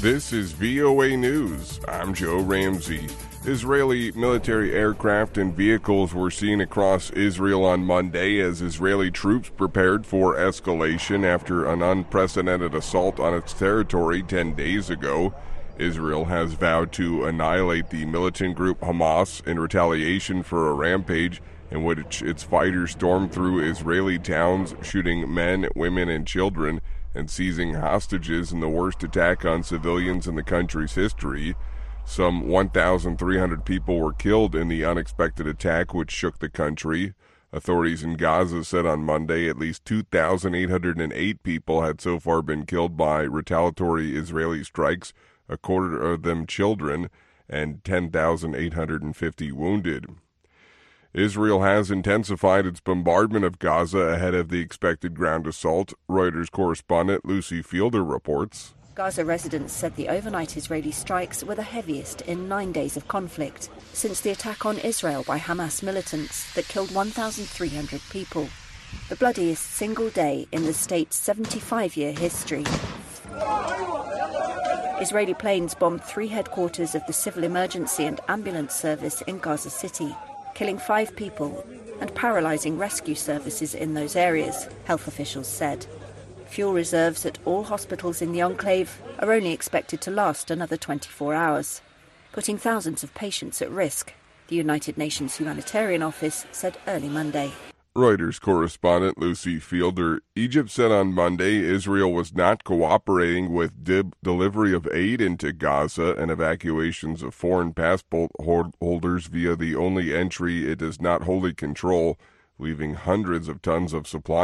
This is VOA News. I'm Joe Ramsey. Israeli military aircraft and vehicles were seen across Israel on Monday as Israeli troops prepared for escalation after an unprecedented assault on its territory 10 days ago. Israel has vowed to annihilate the militant group Hamas in retaliation for a rampage in which its fighters stormed through Israeli towns, shooting men, women, and children, and seizing hostages in the worst attack on civilians in the country's history. Some 1,300 people were killed in the unexpected attack, which shook the country. Authorities in Gaza said on Monday at least 2,808 people had so far been killed by retaliatory Israeli strikes, a quarter of them children, and 10,850 wounded. Israel has intensified its bombardment of Gaza ahead of the expected ground assault. Reuters correspondent Lucy Fielder reports. Gaza residents said the overnight Israeli strikes were the heaviest in 9 days of conflict since the attack on Israel by Hamas militants that killed 1,300 people. The bloodiest single day in the state's 75-year history. Israeli planes bombed 3 headquarters of the Civil Emergency and Ambulance Service in Gaza City, killing 5 people and paralyzing rescue services in those areas, health officials said. Fuel reserves at all hospitals in the enclave are only expected to last another 24 hours, putting thousands of patients at risk, the United Nations Humanitarian Office said early Monday. Reuters correspondent Lucy Fielder. Egypt said on Monday Israel was not cooperating with delivery of aid into Gaza and evacuations of foreign passport holders via the only entry it does not wholly control, leaving hundreds of tons of supplies